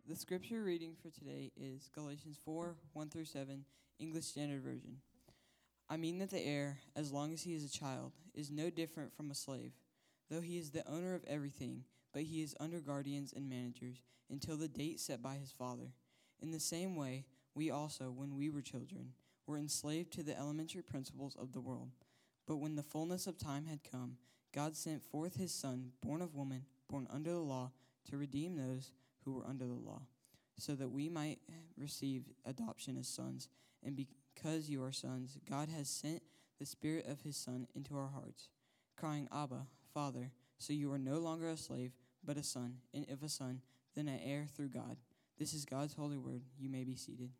The scripture reading for today is Galatians 4, 1 through 7, English Standard Version. I mean that the heir, as long as he is a child, is no different from a slave, though he is the owner of everything, but he is under guardians and managers until the date set by his father. In the same way, we also, when we were children, were enslaved to the elementary principles of the world. But when the fullness of time had come, God sent forth his Son, born of woman, born under the law, to redeem those who were under the law, so that we might receive adoption as sons. And because you are sons, God has sent the Spirit of his Son into our hearts, crying, Abba, Father. So you are no longer a slave, but a son, and if a son, then an heir through God. This is God's holy word. You may be seated.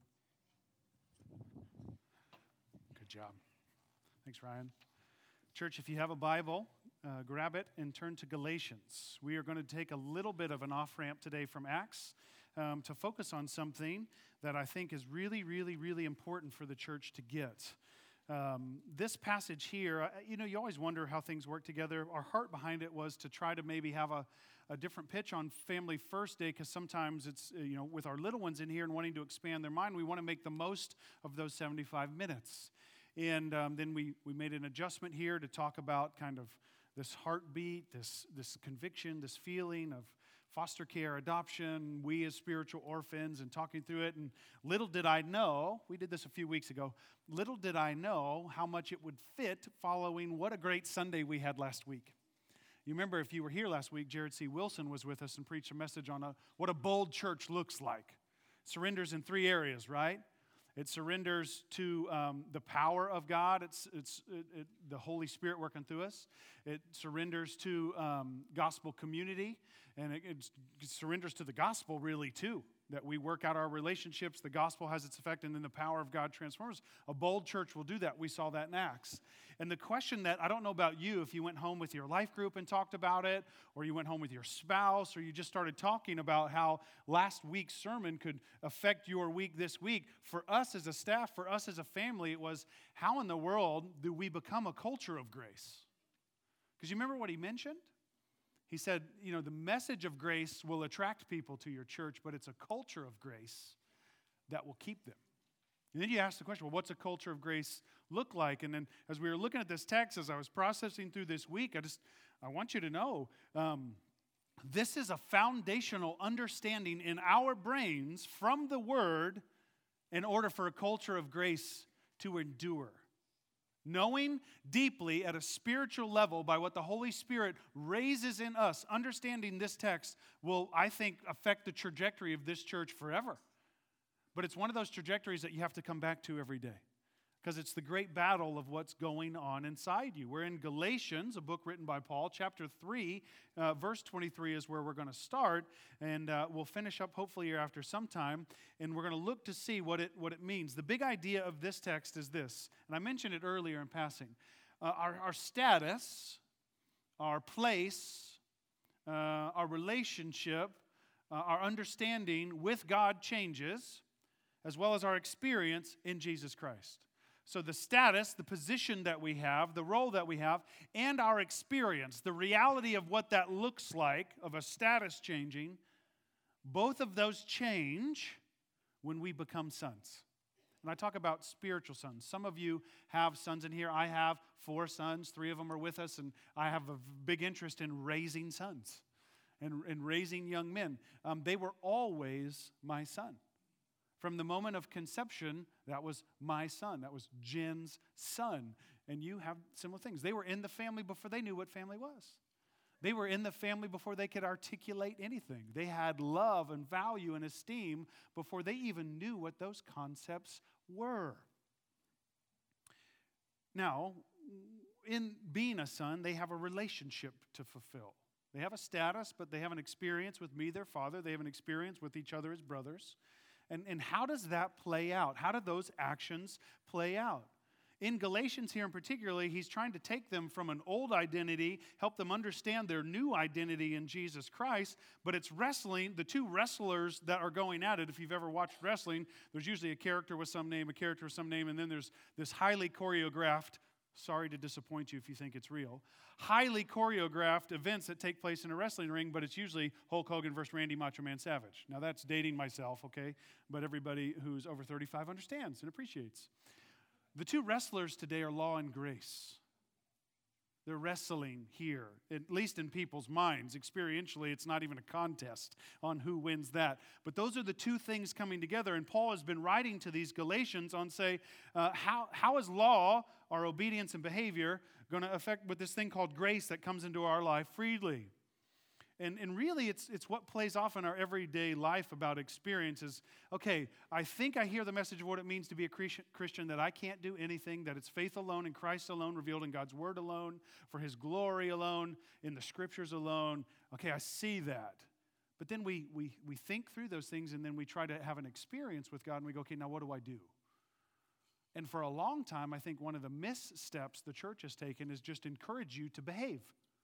Good job. Thanks, Ryan. Church, if you have a Bible, grab it and turn to Galatians. We are going to take a little bit of an off-ramp today from Acts to focus on something that I think is really, really, really important for the church to get. This passage here, you always wonder how things work together. Our heart behind it was to try to maybe have a different pitch on Family First Day, because sometimes it's, with our little ones in here and wanting to expand their mind, we want to make the most of those 75 minutes. And then we made an adjustment here to talk about kind of this heartbeat, this conviction, this feeling of foster care, adoption, we as spiritual orphans, and talking through it. And little did I know, we did this a few weeks ago, little did I know how much it would fit following what a great Sunday we had last week. You remember, if you were here last week, Jared C. Wilson was with us and preached a message on what a bold church looks like. Surrenders in 3 areas, right? It surrenders to the power of God. It's the Holy Spirit working through us. It surrenders to gospel community, and it surrenders to the gospel, really, too, that we work out our relationships, the gospel has its effect, and then the power of God transforms. A bold church will do that. We saw that in Acts. And the question that, I don't know about you, if you went home with your life group and talked about it, or you went home with your spouse, or you just started talking about how last week's sermon could affect your week this week. For us as a staff, for us as a family, it was, how in the world do we become a culture of grace? Because you remember what he mentioned? He said, the message of grace will attract people to your church, but it's a culture of grace that will keep them. And then you ask the question, well, what's a culture of grace look like? And then as we were looking at this text, as I was processing through this week, I want you to know, this is a foundational understanding in our brains from the Word in order for a culture of grace to endure. Knowing deeply at a spiritual level by what the Holy Spirit raises in us, understanding this text will, I think, affect the trajectory of this church forever. But it's one of those trajectories that you have to come back to every day, because it's the great battle of what's going on inside you. We're in Galatians, a book written by Paul. Chapter 3, verse 23 is where we're going to start, and we'll finish up hopefully here after some time, and we're going to look to see what it means. The big idea of this text is this, and I mentioned it earlier in passing. Our status, our place, our relationship, our understanding with God changes, as well as our experience in Jesus Christ. So the status, the position that we have, the role that we have, and our experience, the reality of what that looks like, of a status changing, both of those change when we become sons. And I talk about spiritual sons. Some of you have sons in here. I have 4 sons. 3 of them are with us, and I have a big interest in raising sons and raising young men. They were always my son. From the moment of conception, that was my son. That was Jen's son. And you have similar things. They were in the family before they knew what family was. They were in the family before they could articulate anything. They had love and value and esteem before they even knew what those concepts were. Now, in being a son, they have a relationship to fulfill. They have a status, but they have an experience with me, their father. They have an experience with each other as brothers. And how does that play out? How do those actions play out? In Galatians here in particular, he's trying to take them from an old identity, help them understand their new identity in Jesus Christ, but it's wrestling, the 2 wrestlers that are going at it. If you've ever watched wrestling, there's usually a character with some name, and then there's this highly choreographed Sorry to disappoint you if you think it's real. Highly choreographed events that take place in a wrestling ring, but it's usually Hulk Hogan versus Randy Macho Man Savage. Now that's dating myself, okay? But everybody who's over 35 understands and appreciates. The two wrestlers today are Law and Grace. They're wrestling here, at least in people's minds. Experientially, it's not even a contest on who wins that. But those are the two things coming together. And Paul has been writing to these Galatians on, how is law, our obedience and behavior, going to affect with this thing called grace that comes into our life freely? And really, it's what plays off in our everyday life about experiences. Okay, I think I hear the message of what it means to be a Christian, that I can't do anything, that it's faith alone in Christ alone, revealed in God's Word alone, for His glory alone, in the Scriptures alone. Okay, I see that. But then we think through those things, and then we try to have an experience with God, and we go, okay, now what do I do? And for a long time, I think one of the missteps the church has taken is just encourage you to behave.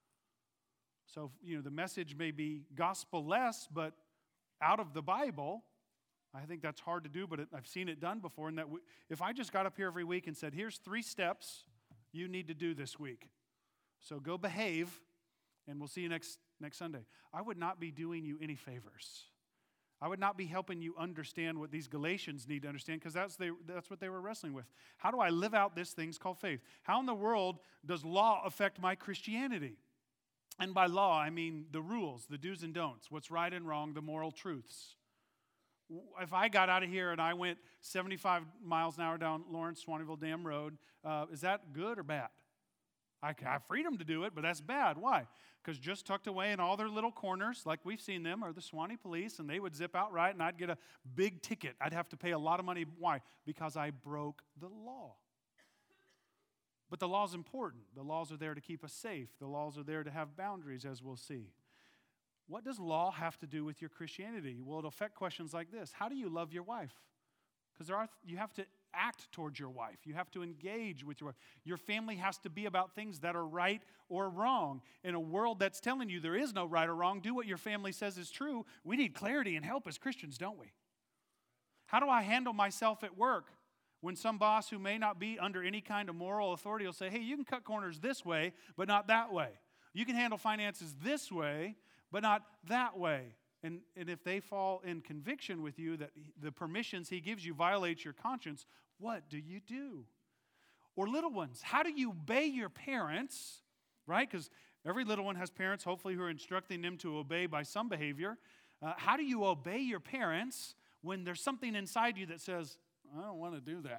So, the message may be gospel-less, but out of the Bible. I think that's hard to do, but I've seen it done before. And that if I just got up here every week and said, here's 3 steps you need to do this week. So go behave, and we'll see you next Sunday. I would not be doing you any favors. I would not be helping you understand what these Galatians need to understand, because that's what they were wrestling with. How do I live out this thing called faith? How in the world does law affect my Christianity? And by law, I mean the rules, the do's and don'ts, what's right and wrong, the moral truths. If I got out of here and I went 75 miles an hour down Lawrence Swaneville Dam Road, is that good or bad? I have freedom to do it, but that's bad. Why? Because just tucked away in all their little corners, like we've seen them, are the Swanee police, and they would zip out right, and I'd get a big ticket. I'd have to pay a lot of money. Why? Because I broke the law. But the law's important. The laws are there to keep us safe. The laws are there to have boundaries, as we'll see. What does law have to do with your Christianity? Well, it'll affect questions like this. How do you love your wife? Because you have to act towards your wife. You have to engage with your wife. Your family has to be about things that are right or wrong. In a world that's telling you there is no right or wrong, do what your family says is true. We need clarity and help as Christians, don't we? How do I handle myself at work? When some boss who may not be under any kind of moral authority will say, hey, you can cut corners this way, but not that way. You can handle finances this way, but not that way. And if they fall in conviction with you that the permissions he gives you violate your conscience, what do you do? Or little ones, how do you obey your parents, right? Because every little one has parents, hopefully, who are instructing them to obey by some behavior. How do you obey your parents when there's something inside you that says, I don't want to do that.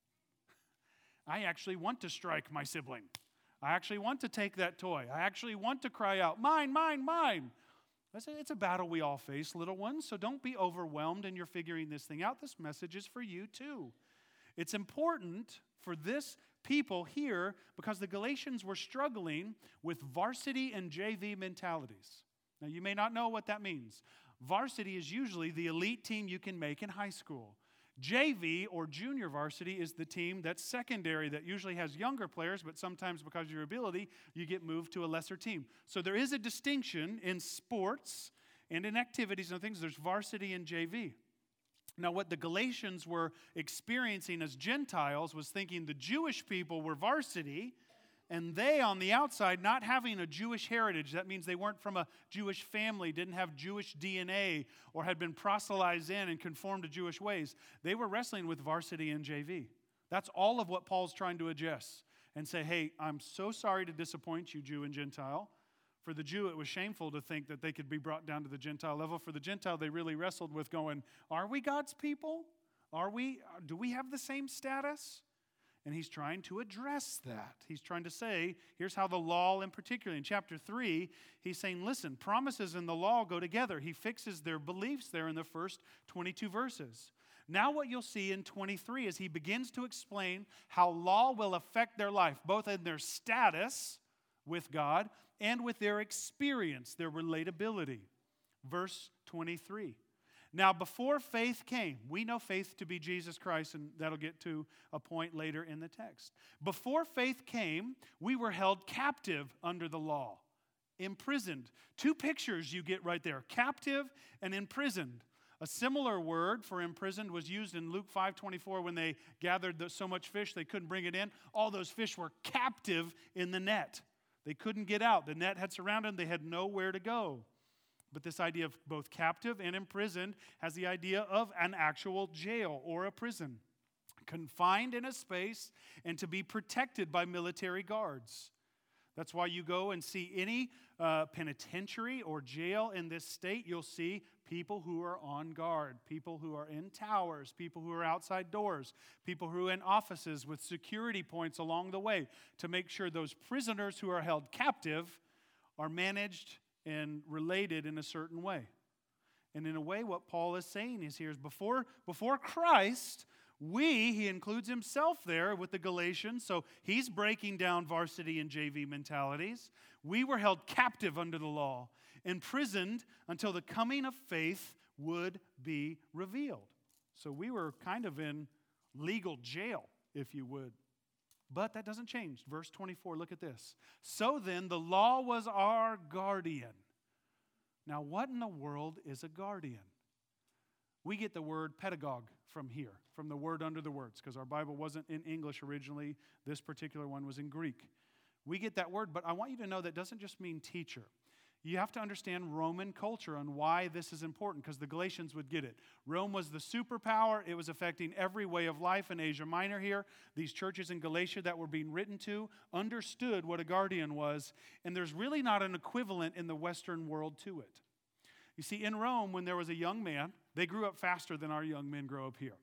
I actually want to strike my sibling. I actually want to take that toy. I actually want to cry out, mine, mine, mine. It's a battle we all face, little ones, so don't be overwhelmed and you're figuring this thing out. This message is for you too. It's important for this people here because the Galatians were struggling with varsity and JV mentalities. Now, you may not know what that means. Varsity is usually the elite team you can make in high school. JV, or junior varsity, is the team that's secondary, that usually has younger players, but sometimes because of your ability, you get moved to a lesser team. So there is a distinction in sports and in activities and things. There's varsity and JV. Now, what the Galatians were experiencing as Gentiles was thinking the Jewish people were varsity, and they, on the outside, not having a Jewish heritage. That means they weren't from a Jewish family, didn't have Jewish DNA, or had been proselytized in and conformed to Jewish ways. They were wrestling with varsity and JV. That's all of what Paul's trying to address and say, hey, I'm so sorry to disappoint you, Jew and Gentile. For the Jew, it was shameful to think that they could be brought down to the Gentile level. For the Gentile, they really wrestled with going, are we God's people? Do we have the same status? And he's trying to address that. He's trying to say, here's how the law in particular. In chapter 3, he's saying, listen, promises and the law go together. He fixes their beliefs there in the first 22 verses. Now what you'll see in 23 is he begins to explain how law will affect their life, both in their status with God and with their experience, their relatability. Verse 23. Now, before faith came, we know faith to be Jesus Christ, and that'll get to a point later in the text. Before faith came, we were held captive under the law, imprisoned. Two pictures you get right there, captive and imprisoned. A similar word for imprisoned was used in Luke 5:24 when they gathered so much fish they couldn't bring it in. All those fish were captive in the net. They couldn't get out. The net had surrounded them. They had nowhere to go. But this idea of both captive and imprisoned has the idea of an actual jail or a prison, confined in a space and to be protected by military guards. That's why you go and see any penitentiary or jail in this state, you'll see people who are on guard, people who are in towers, people who are outside doors, people who are in offices with security points along the way to make sure those prisoners who are held captive are managed and related in a certain way. And in a way, what Paul is saying is here is before Christ, he includes himself there with the Galatians, so he's breaking down varsity and JV mentalities. We were held captive under the law, imprisoned until the coming of faith would be revealed. So we were kind of in legal jail, if you would. But that doesn't change. Verse 24, look at this. So then, the law was our guardian. Now, what in the world is a guardian? We get the word pedagogue from here, from the word under the words, because our Bible wasn't in English originally. This particular one was in Greek. We get that word, but I want you to know that doesn't just mean teacher. You have to understand Roman culture and why this is important, because the Galatians would get it. Rome was the superpower. It was affecting every way of life in Asia Minor here. These churches in Galatia that were being written to understood what a guardian was, and there's really not an equivalent in the Western world to it. You see, in Rome, when there was a young man, they grew up faster than our young men grow up here.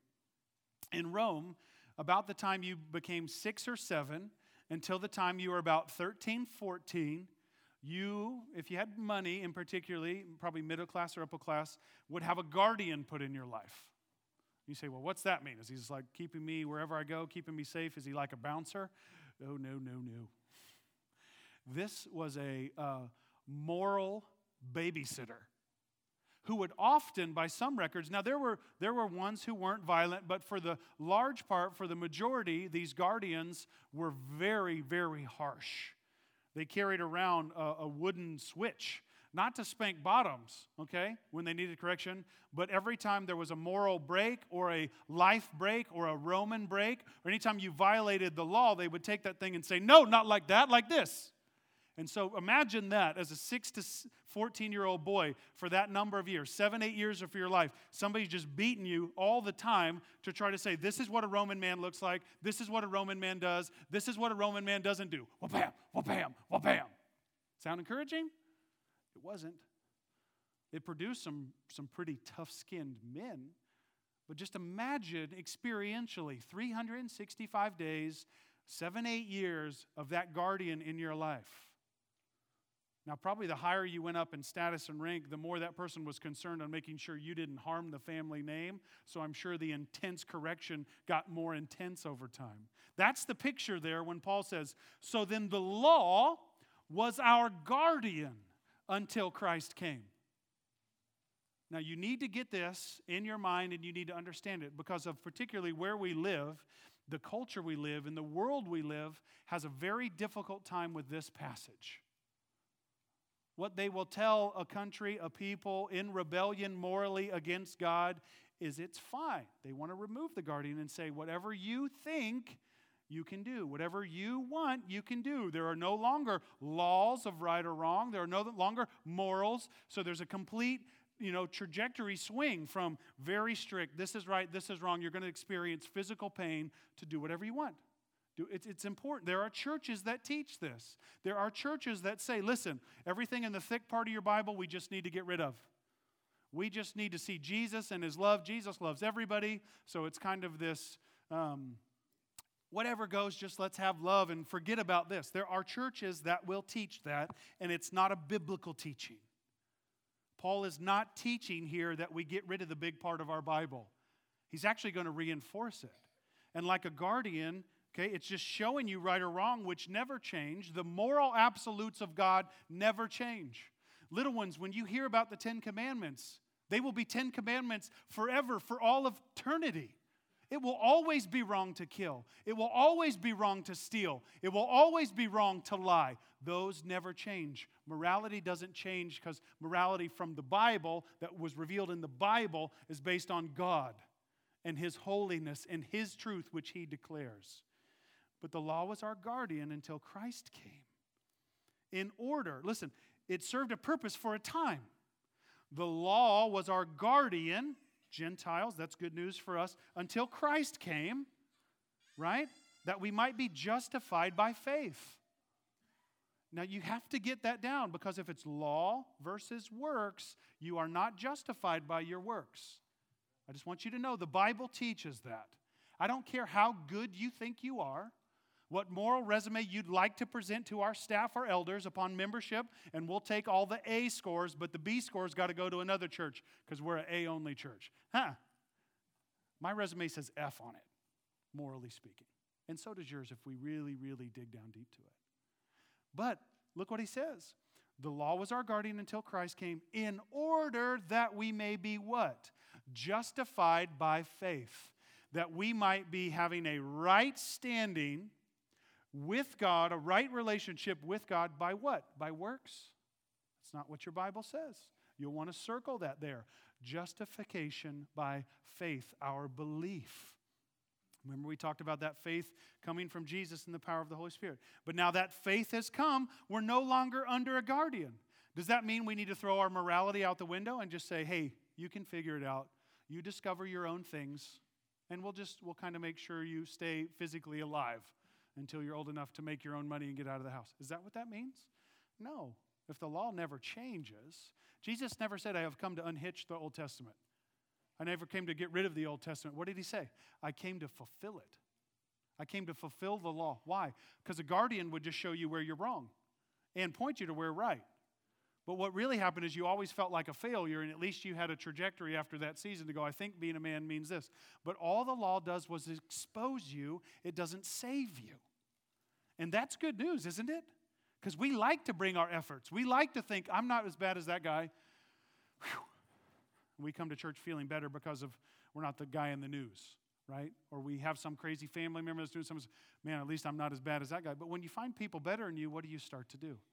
In Rome, about the time you became 6 or 7, until the time you were about 13, 14, you, if you had money in particularly, probably middle class or upper class, would have a guardian put in your life. You say, well, what's that mean? Is he just like keeping me wherever I go, keeping me safe? Is he like a bouncer? Oh, no. This was a moral babysitter who would often, by some records, now there were ones who weren't violent, but for the large part, for the majority, these guardians were very, very harsh. They carried around a wooden switch, not to spank bottoms, okay, when they needed correction, but every time there was a moral break or a life break or a Roman break, or anytime you violated the law, they would take that thing and say, no, not like that, like this. And so imagine that as a 6 to 14-year-old boy for that number of years, 7, 8 years of your life, somebody's just beating you all the time to try to say, this is what a Roman man looks like, this is what a Roman man does, this is what a Roman man doesn't do. Wha-bam, wha-bam, wha-bam. Sound encouraging? It wasn't. It produced some pretty tough-skinned men. But just imagine experientially 365 days, 7, 8 years of that guardian in your life. Now, probably the higher you went up in status and rank, the more that person was concerned on making sure you didn't harm the family name. So I'm sure the intense correction got more intense over time. That's the picture there when Paul says, so then the law was our guardian until Christ came. Now, you need to get this in your mind and you need to understand it because of particularly where we live, the culture we live, and the world we live has a very difficult time with this passage. What they will tell a country, a people in rebellion morally against God is it's fine. They want to remove the guardian and say, whatever you think, you can do. Whatever you want, you can do. There are no longer laws of right or wrong. There are no longer morals. So there's a complete, trajectory swing from very strict, this is right, this is wrong. You're going to experience physical pain to do whatever you want. It's important. There are churches that teach this. There are churches that say, listen, everything in the thick part of your Bible we just need to get rid of. We just need to see Jesus and His love. Jesus loves everybody. So it's kind of this, whatever goes, just let's have love and forget about this. There are churches that will teach that, and it's not a biblical teaching. Paul is not teaching here that we get rid of the big part of our Bible. He's actually going to reinforce it. And like a guardian, okay, it's just showing you right or wrong, which never change. The moral absolutes of God never change. Little ones, when you hear about the 10 Commandments, they will be 10 Commandments forever, for all of eternity. It will always be wrong to kill. It will always be wrong to steal. It will always be wrong to lie. Those never change. Morality doesn't change because morality from the Bible that was revealed in the Bible is based on God and His holiness and His truth, which He declares. But the law was our guardian until Christ came. In order, listen, it served a purpose for a time. The law was our guardian, Gentiles, that's good news for us, until Christ came, right? That we might be justified by faith. Now you have to get that down, because if it's law versus works, you are not justified by your works. I just want you to know the Bible teaches that. I don't care how good you think you are, what moral resume you'd like to present to our staff or elders upon membership, and we'll take all the A scores, but the B scores got to go to another church because we're an A-only church. My resume says F on it, morally speaking. And so does yours if we really, really dig down deep to it. But look what he says. The law was our guardian until Christ came, in order that we may be what? Justified by faith. That we might be having a right standing with God, a right relationship with God by what? By works? That's not what your Bible says. You'll want to circle that there. Justification by faith, our belief. Remember we talked about that faith coming from Jesus and the power of the Holy Spirit. But now that faith has come, we're no longer under a guardian. Does that mean we need to throw our morality out the window and just say, hey, you can figure it out. You discover your own things, and we'll kind of make sure you stay physically alive until you're old enough to make your own money and get out of the house. Is that what that means? No. If the law never changes, Jesus never said, I have come to unhitch the Old Testament. I never came to get rid of the Old Testament. What did he say? I came to fulfill it. I came to fulfill the law. Why? Because a guardian would just show you where you're wrong and point you to where you're right. But what really happened is you always felt like a failure, and at least you had a trajectory after that season to go, I think being a man means this. But all the law does was expose you. It doesn't save you. And that's good news, isn't it? Because we like to bring our efforts. We like to think, I'm not as bad as that guy. Whew. We come to church feeling better because we're not the guy in the news, right? Or we have some crazy family member that's doing something, man, at least I'm not as bad as that guy. But when you find people better than you, what do you start to do?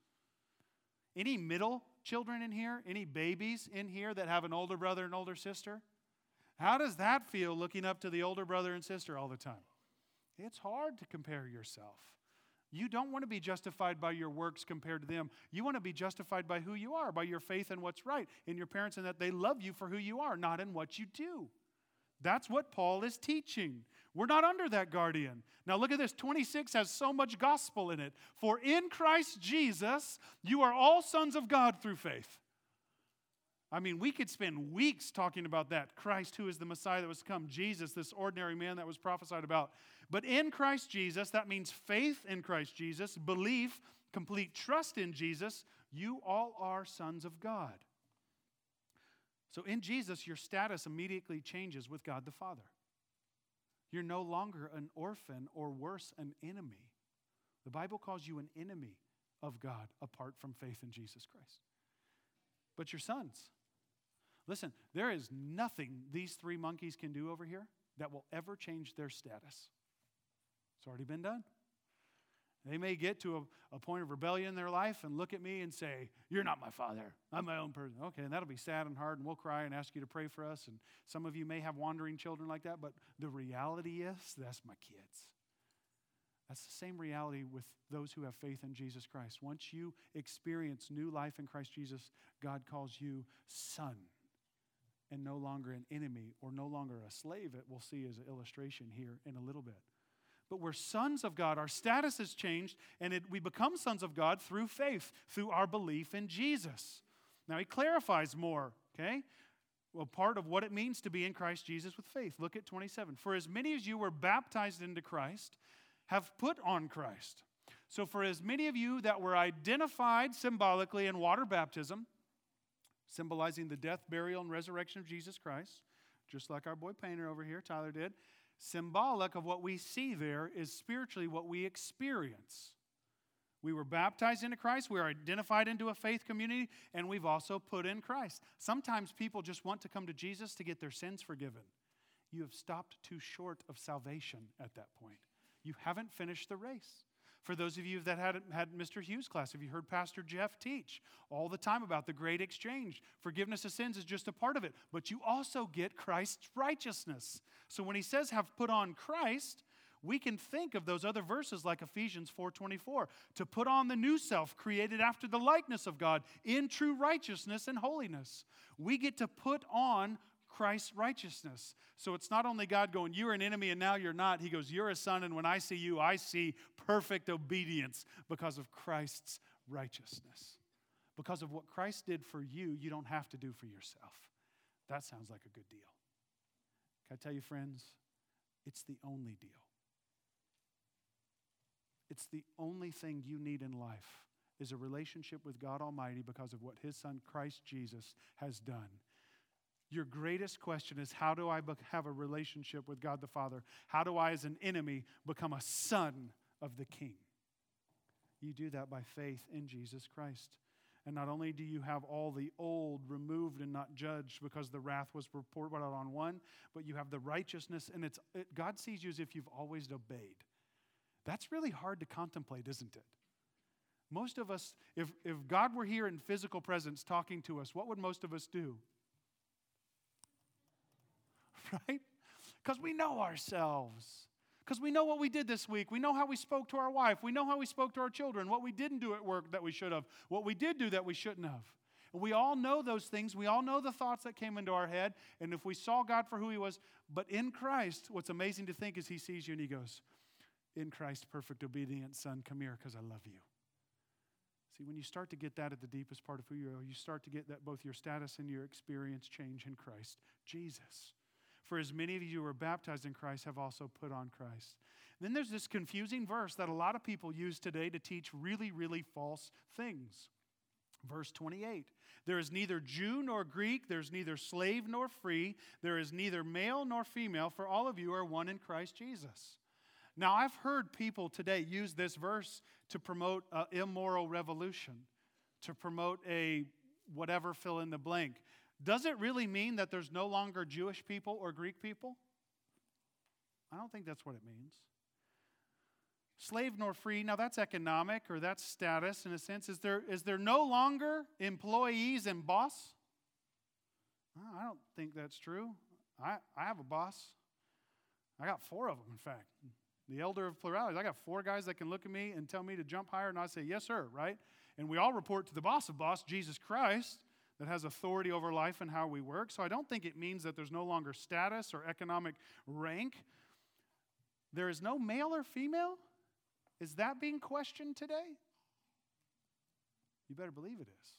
Any middle children in here? Any babies in here that have an older brother and older sister? How does that feel looking up to the older brother and sister all the time? It's hard to compare yourself. You don't want to be justified by your works compared to them. You want to be justified by who you are, by your faith in what's right, in your parents, and that they love you for who you are, not in what you do. That's what Paul is teaching. We're not under that guardian. Now look at this. 26 has so much gospel in it. For in Christ Jesus, you are all sons of God through faith. I mean, we could spend weeks talking about that. Christ, who is the Messiah that was to come. Jesus, this ordinary man that was prophesied about. But in Christ Jesus, that means faith in Christ Jesus, belief, complete trust in Jesus. You all are sons of God. So in Jesus, your status immediately changes with God the Father. You're no longer an orphan or worse, an enemy. The Bible calls you an enemy of God apart from faith in Jesus Christ. But you're sons. Listen, there is nothing these three monkeys can do over here that will ever change their status. It's already been done. They may get to a point of rebellion in their life and look at me and say, you're not my father. I'm my own person. Okay, and that'll be sad and hard, and we'll cry and ask you to pray for us. And some of you may have wandering children like that, but the reality is, that's my kids. That's the same reality with those who have faith in Jesus Christ. Once you experience new life in Christ Jesus, God calls you son and no longer an enemy or no longer a slave. It we'll see as an illustration here in a little bit. But we're sons of God. Our status has changed, and we become sons of God through faith, through our belief in Jesus. Now, he clarifies more, okay? Well, part of what it means to be in Christ Jesus with faith. Look at 27. For as many as you were baptized into Christ have put on Christ. So for as many of you that were identified symbolically in water baptism, symbolizing the death, burial, and resurrection of Jesus Christ, just like our boy Painter over here, Tyler did, symbolic of what we see there is spiritually what we experience. We were baptized into Christ, we are identified into a faith community, and we've also put in Christ. Sometimes people just want to come to Jesus to get their sins forgiven. you have stopped too short of salvation at that point. You haven't finished the race. For those of you that had Mr. Hughes' class, have you heard Pastor Jeff teach all the time about the great exchange? Forgiveness of sins is just a part of it, but you also get Christ's righteousness. So when he says have put on Christ, we can think of those other verses like Ephesians 4:24, to put on the new self created after the likeness of God in true righteousness and holiness. We get to put on Christ's righteousness. So it's not only God going, you're an enemy and now you're not. He goes, you're a son, and when I see you, I see perfect obedience because of Christ's righteousness. Because of what Christ did for you, you don't have to do for yourself. That sounds like a good deal. Can I tell you, friends, it's the only deal. It's the only thing you need in life is a relationship with God Almighty because of what His Son, Christ Jesus, has done. Your greatest question is, how do I have a relationship with God the Father? How do I, as an enemy, become a son of the King? You do that by faith in Jesus Christ. And not only do you have all the old removed and not judged because the wrath was poured out on one, but you have the righteousness, and God sees you as if you've always obeyed. That's really hard to contemplate, isn't it? Most of us, if God were here in physical presence talking to us, what would most of us do? Right? Because we know ourselves. Because we know what we did this week. We know how we spoke to our wife. We know how we spoke to our children. What we didn't do at work that we should have. What we did do that we shouldn't have. And we all know those things. We all know the thoughts that came into our head. And if we saw God for who He was, but in Christ, what's amazing to think is He sees you and He goes, in Christ, perfect obedient Son, come here because I love you. See, when you start to get that at the deepest part of who you are, you start to get that both your status and your experience change in Christ Jesus. For as many of you who are baptized in Christ have also put on Christ. Then there's this confusing verse that a lot of people use today to teach really, really false things. Verse 28, there is neither Jew nor Greek, there's neither slave nor free, there is neither male nor female, for all of you are one in Christ Jesus. Now, I've heard people today use this verse to promote an immoral revolution, to promote a whatever fill in the blank. Does it really mean that there's no longer Jewish people or Greek people? I don't think that's what it means. Slave nor free, now that's economic or that's status in a sense. Is there no longer employees and boss? I don't think that's true. I have a boss. I got 4 of them, in fact. The elder of pluralities. I got 4 guys that can look at me and tell me to jump higher, and I say, yes, sir, right? And we all report to the boss of boss, Jesus Christ, that has authority over life and how we work. So I don't think it means that there's no longer status or economic rank. There is no male or female? Is that being questioned today? You better believe it is.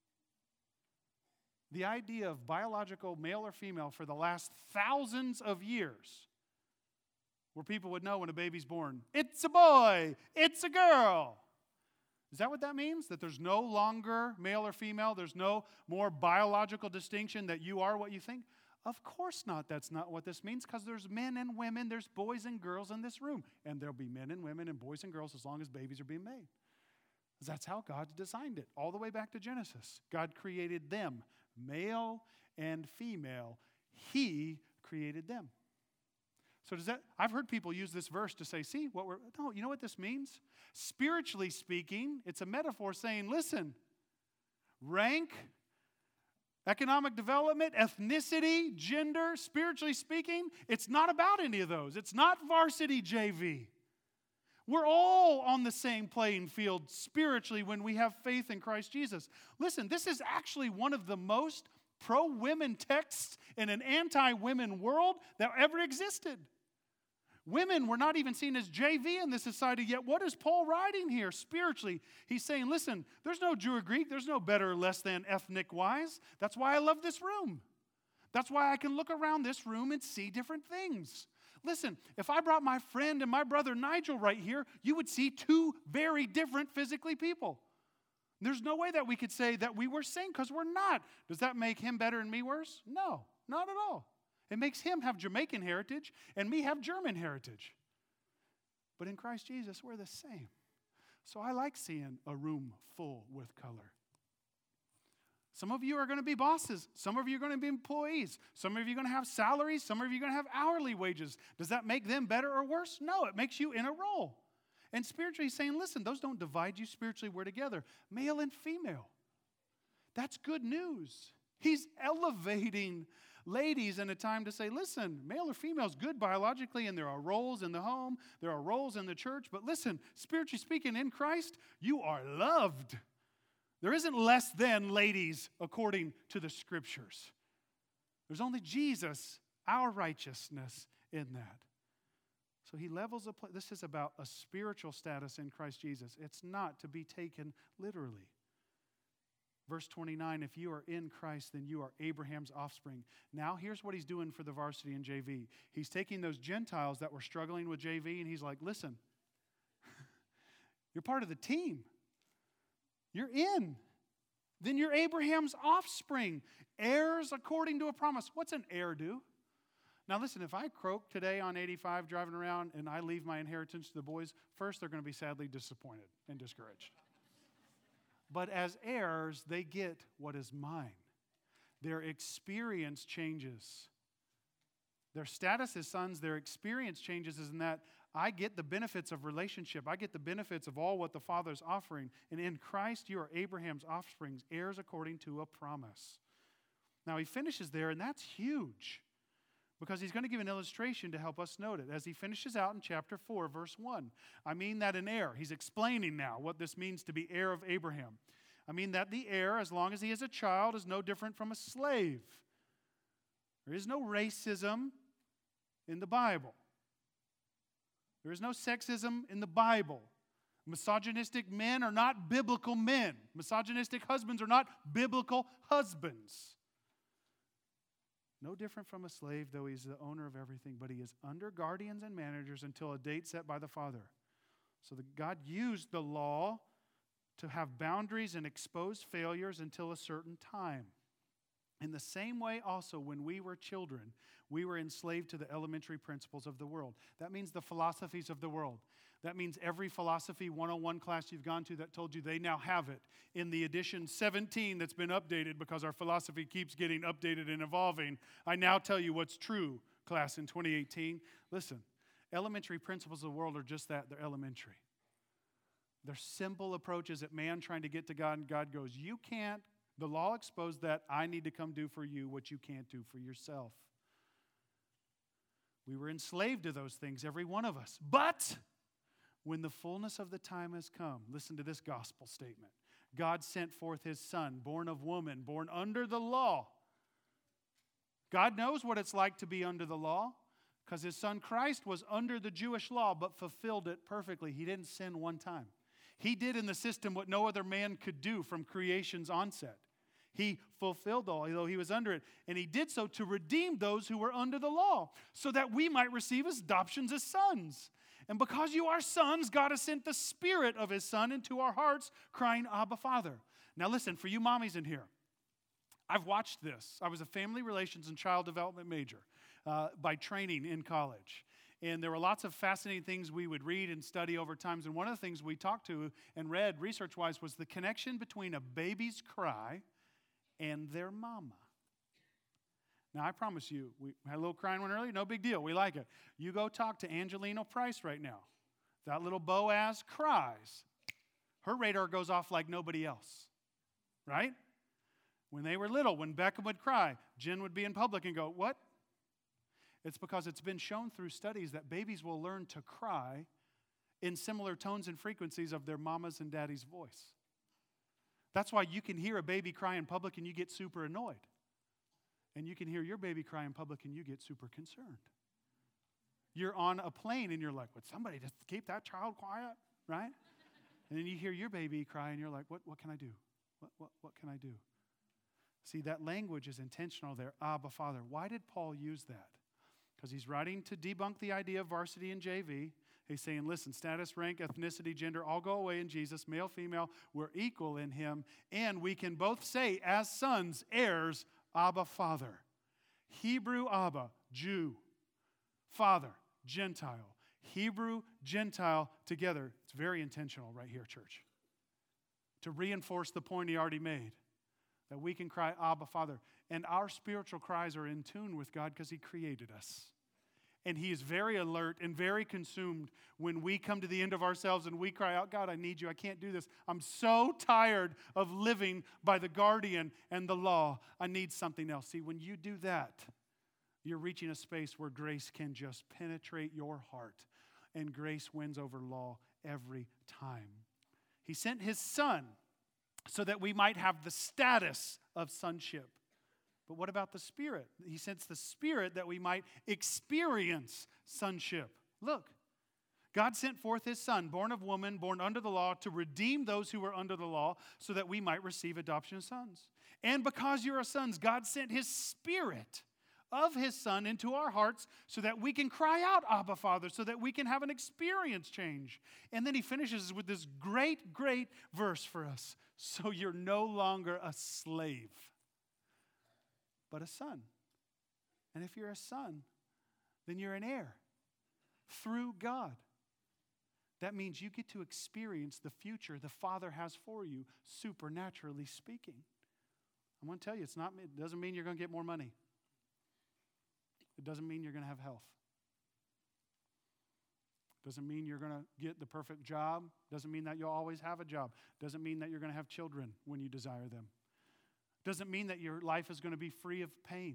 The idea of biological male or female for the last thousands of years, where people would know when a baby's born, it's a boy, it's a girl. Is that what that means? That there's no longer male or female? There's no more biological distinction that you are what you think? Of course not. That's not what this means, because there's men and women, there's boys and girls in this room. And there'll be men and women and boys and girls as long as babies are being made. That's how God designed it, all the way back to Genesis. God created them, male and female. He created them. So I've heard people use this verse to say, see, no, you know what this means? Spiritually speaking, it's a metaphor saying, listen, rank, economic development, ethnicity, gender, spiritually speaking, it's not about any of those. It's not varsity JV. We're all on the same playing field spiritually when we have faith in Christ Jesus. Listen, this is actually one of the most pro-women texts in an anti-women world that ever existed. Women were not even seen as JV in this society, yet what is Paul writing here spiritually? He's saying, listen, there's no Jew or Greek, there's no better or less than ethnic-wise. That's why I love this room. That's why I can look around this room and see different things. Listen, if I brought my friend and my brother Nigel right here, you would see 2 very different physically people. There's no way that we could say that we were same, because we're not. Does that make him better and me worse? No, not at all. It makes him have Jamaican heritage and me have German heritage. But in Christ Jesus, we're the same. So I like seeing a room full with color. Some of you are going to be bosses. Some of you are going to be employees. Some of you are going to have salaries. Some of you are going to have hourly wages. Does that make them better or worse? No, it makes you in a role. And spiritually, he's saying, listen, those don't divide you spiritually. We're together, male and female. That's good news. He's elevating ladies in a time to say, listen, male or female is good biologically, and there are roles in the home, there are roles in the church, but listen, spiritually speaking, in Christ, you are loved. There isn't less than ladies according to the Scriptures. There's only Jesus, our righteousness, in that. So he levels a place. This is about a spiritual status in Christ Jesus. It's not to be taken literally. Verse 29, if you are in Christ, then you are Abraham's offspring. Now here's what he's doing for the varsity in JV. He's taking those Gentiles that were struggling with JV, and he's like, listen, you're part of the team. You're in. Then you're Abraham's offspring, heirs according to a promise. What's an heir do? Now listen, if I croak today on 85 driving around and I leave my inheritance to the boys, first they're going to be sadly disappointed and discouraged. But as heirs, they get what is mine. Their experience changes. Their status as sons, their experience changes is in that I get the benefits of relationship. I get the benefits of all what the Father is offering. And in Christ, you are Abraham's offspring, heirs according to a promise. Now, he finishes there, and that's huge because he's going to give an illustration to help us note it. As he finishes out in chapter 4, verse 1, I mean that an heir. He's explaining now what this means to be heir of Abraham. I mean that the heir, as long as he is a child, is no different from a slave. There is no racism in the Bible. There is no sexism in the Bible. Misogynistic men are not biblical men. Misogynistic husbands are not biblical husbands. No different from a slave, though he's the owner of everything, but he is under guardians and managers until a date set by the Father. So God used the law to have boundaries and expose failures until a certain time. In the same way also, when we were children, we were enslaved to the elementary principles of the world. That means the philosophies of the world. That means every philosophy 101 class you've gone to that told you they now have it in the edition 17 that's been updated because our philosophy keeps getting updated and evolving. I now tell you what's true, class, in 2018. Listen, elementary principles of the world are just that. They're elementary. They're simple approaches at man trying to get to God, and God goes, you can't. The law exposed that. I need to come do for you what you can't do for yourself. We were enslaved to those things, every one of us. But when the fullness of the time has come, listen to this gospel statement. God sent forth his Son, born of woman, born under the law. God knows what it's like to be under the law because his Son Christ was under the Jewish law but fulfilled it perfectly. He didn't sin one time. He did in the system what no other man could do from creation's onset. He fulfilled all, although he was under it. And he did so to redeem those who were under the law, so that we might receive adoptions as sons. And because you are sons, God has sent the Spirit of his Son into our hearts, crying, Abba, Father. Now listen, for you mommies in here, I've watched this. I was a family relations and child development major by training in college. And there were lots of fascinating things we would read and study over times. And one of the things we talked to and read research-wise was the connection between a baby's cry and their mama. Now, I promise you, we had a little crying one earlier. No big deal. We like it. You go talk to Angelina Price right now. That little Boaz cries. Her radar goes off like nobody else, right? When they were little, when Beckham would cry, Jen would be in public and go, what? It's because it's been shown through studies that babies will learn to cry in similar tones and frequencies of their mama's and daddy's voice. That's why you can hear a baby cry in public and you get super annoyed. And you can hear your baby cry in public and you get super concerned. You're on a plane and you're like, would somebody just keep that child quiet, right? And then you hear your baby cry and you're like, what can I do? What can I do? See, that language is intentional there, Abba, Father. Why did Paul use that? Because he's writing to debunk the idea of varsity and JV. He's saying, listen, status, rank, ethnicity, gender, all go away in Jesus. Male, female, we're equal in him. And we can both say, as sons, heirs, Abba, Father. Hebrew, Abba, Jew. Father, Gentile. Hebrew, Gentile together. It's very intentional right here, church. To reinforce the point he already made. that we can cry, Abba, Father. And our spiritual cries are in tune with God because He created us. And He is very alert and very consumed when we come to the end of ourselves and we cry out, God, I need you. I can't do this. I'm so tired of living by the guardian and the law. I need something else. See, when you do that, you're reaching a space where grace can just penetrate your heart. And grace wins over law every time. He sent His Son so that we might have the status of sonship. But what about the Spirit? He sends the Spirit that we might experience sonship. Look, God sent forth His Son, born of woman, born under the law, to redeem those who were under the law so that we might receive adoption as sons. And because you are sons, God sent His Spirit of His Son into our hearts so that we can cry out, Abba, Father, so that we can have an experience change. And then He finishes with this great, great verse for us. So you're no longer a slave, but a son. And if you're a son, then you're an heir through God. That means you get to experience the future the Father has for you, supernaturally speaking. I'm going to tell you, it doesn't mean you're going to get more money. It doesn't mean you're going to have health. Doesn't mean you're going to get the perfect job. Doesn't mean that you'll always have a job. Doesn't mean that you're going to have children when you desire them. Doesn't mean that your life is going to be free of pain.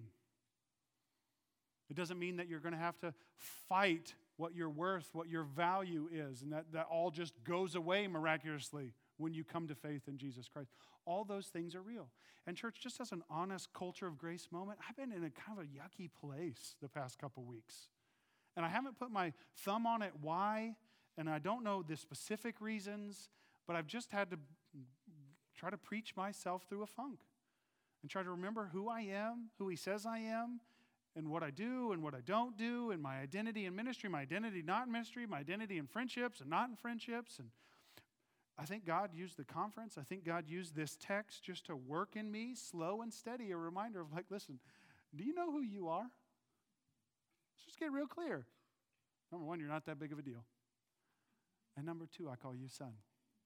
It doesn't mean that you're going to have to fight what you're worth, what your value is, and that all just goes away miraculously when you come to faith in Jesus Christ. All those things are real. And church, just as an honest culture of grace moment, I've been in a kind of a yucky place the past couple weeks. And I haven't put my thumb on it why, and I don't know the specific reasons, but I've just had to try to preach myself through a funk and try to remember who I am, who He says I am, and what I do and what I don't do, and my identity in ministry, my identity not in ministry, my identity in friendships and not in friendships. And I think God used the conference. I think God used this text just to work in me, slow and steady, a reminder of like, listen, do you know who you are? Let's just get real clear. Number one, you're not that big of a deal. And number two, I call you son.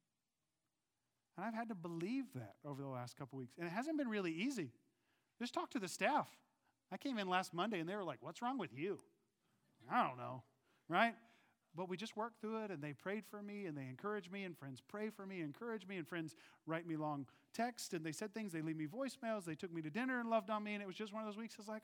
And I've had to believe that over the last couple weeks. And it hasn't been really easy. Just talk to the staff. I came in last Monday and they were like, what's wrong with you? I don't know, right? But we just worked through it, and they prayed for me, and they encouraged me, and friends pray for me, encourage me, and friends write me long texts, and they said things, they leave me voicemails, they took me to dinner and loved on me, and it was just one of those weeks. I was like,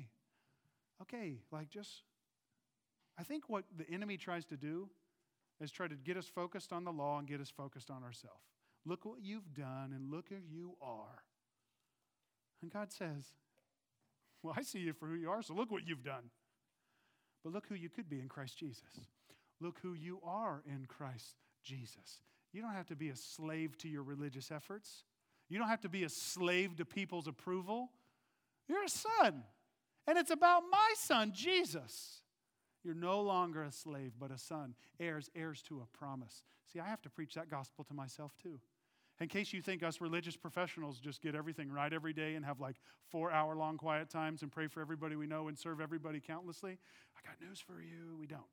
okay, like just, I think what the enemy tries to do is try to get us focused on the law and get us focused on ourselves. Look what you've done, and look who you are. And God says, well, I see you for who you are, so look what you've done. But look who you could be in Christ Jesus. Look who you are in Christ Jesus. You don't have to be a slave to your religious efforts. You don't have to be a slave to people's approval. You're a son. And it's about my son, Jesus. You're no longer a slave, but a son. Heirs to a promise. See, I have to preach that gospel to myself too. In case you think us religious professionals just get everything right every day and have like 4-hour-long quiet times and pray for everybody we know and serve everybody countlessly, I got news for you. We don't.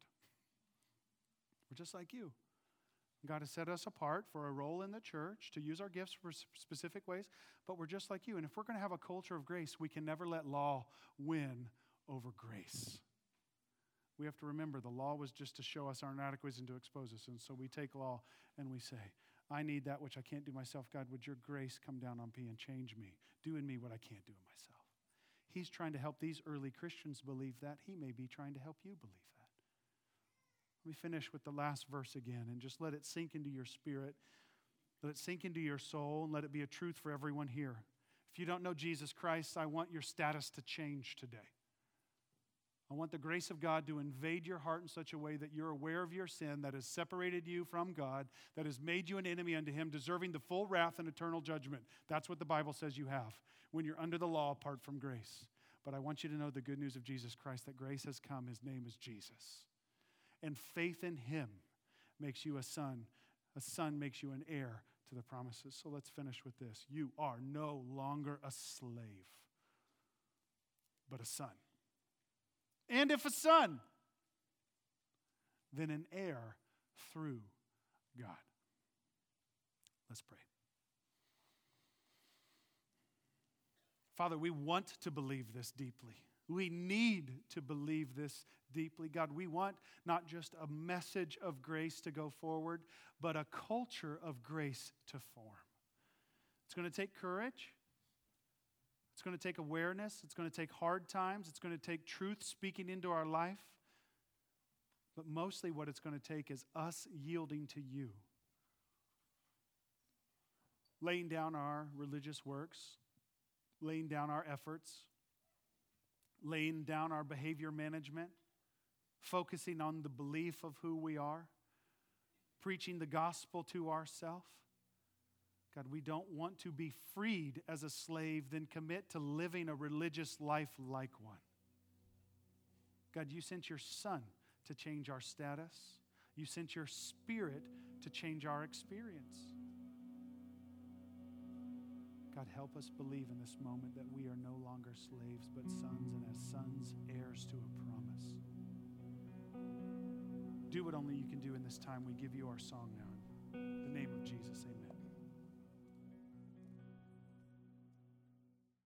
We're just like you. God has set us apart for a role in the church to use our gifts for specific ways, but we're just like you. And if we're going to have a culture of grace, we can never let law win over grace. We have to remember the law was just to show us our inadequacies and to expose us. And so we take law and we say, I need that which I can't do myself. God, would your grace come down on me and change me? Do in me what I can't do in myself. He's trying to help these early Christians believe that. He may be trying to help you believe that. Let me finish with the last verse again and just let it sink into your spirit. Let it sink into your soul and let it be a truth for everyone here. If you don't know Jesus Christ, I want your status to change today. I want the grace of God to invade your heart in such a way that you're aware of your sin that has separated you from God, that has made you an enemy unto Him, deserving the full wrath and eternal judgment. That's what the Bible says you have when you're under the law apart from grace. But I want you to know the good news of Jesus Christ, that grace has come. His name is Jesus. And faith in Him makes you a son. A son makes you an heir to the promises. So let's finish with this. You are no longer a slave, but a son. And if a son, then an heir through God. Let's pray. Father, we want to believe this deeply. We need to believe this deeply. God, we want not just a message of grace to go forward, but a culture of grace to form. It's going to take courage. It's going to take awareness. It's going to take hard times. It's going to take truth speaking into our life. But mostly what it's going to take is us yielding to you. Laying down our religious works, laying down our efforts, laying down our behavior management, focusing on the belief of who we are, preaching the gospel to ourselves. God, we don't want to be freed as a slave, then commit to living a religious life like one. God, you sent your Son to change our status. You sent your Spirit to change our experience. God, help us believe in this moment that we are no longer slaves, but sons, and as sons, heirs to a promise. Do what only you can do in this time. We give you our song now. In the name of Jesus, amen.